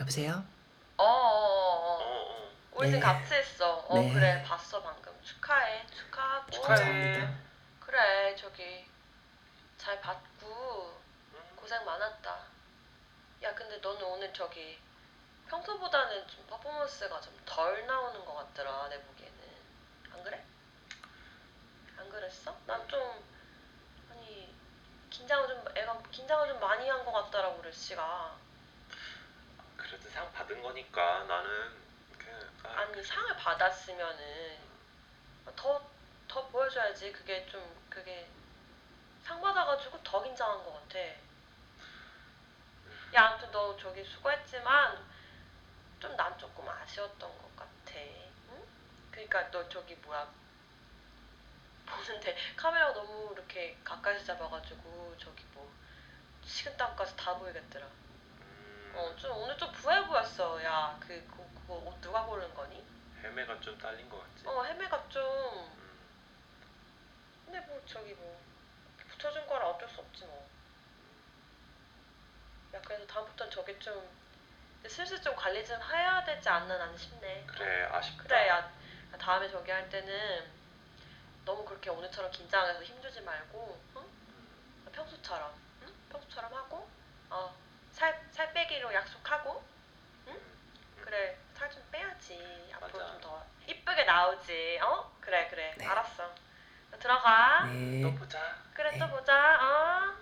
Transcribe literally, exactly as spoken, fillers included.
여보세요? 어어어어. 어어. 우리 지금 네. 같이 했어. 어 네. 그래 봤어 방금. 축하해. 축하하고. 감사합니다. 그래 저기 잘 봤고 응? 고생 많았다. 야 근데 너는 오늘 저기 평소보다는 좀 퍼포먼스가 좀 덜 나오는 것 같더라 내 보기에는. 안 그래? 안 그랬어? 난 좀 아니 긴장을 좀 애가 긴장을 좀 많이 한 것 같더라고 르씨가. 그래도 상 받은 거니까 나는 그 아, 아니 상을 받았으면은 더 더 보여줘야지. 그게 좀 그게 상 받아가지고 더 긴장한 것 같아. 야 아무튼 너 저기 수고했지만 좀 난 조금 아쉬웠던 것 같아. 응? 그러니까 너 저기 뭐야 보는데 카메라 너무 이렇게 가까이서 잡아가지고 저기 뭐 식은땀까지 다 보이겠더라. 음, 어 좀 오늘 좀 부해 보였어. 야 그 그거, 그거 옷 누가 고른 거니? 헤매가 좀 딸린 거 같지? 어 헤매가 좀. 음, 근데 뭐 저기 뭐 붙여준 거라 어쩔 수 없지 뭐. 야 그래서 다음부터는 저기 좀 슬슬 좀 관리 좀 해야 되지 않나 나는 싶네. 그래 아쉽다. 그래 야 다음에 저기 할 때는 너무 그렇게 오늘처럼 긴장해서 힘주지 말고 응? 평소처럼 응? 평소처럼 하고 어 살 살 빼기로 약속하고 응? 그래 살 좀 빼야지. 앞으로 맞아. 좀 더 이쁘게 나오지. 어? 그래 그래 네. 알았어. 들어가. 네. 또 보자. 그래 네. 또 보자. 어?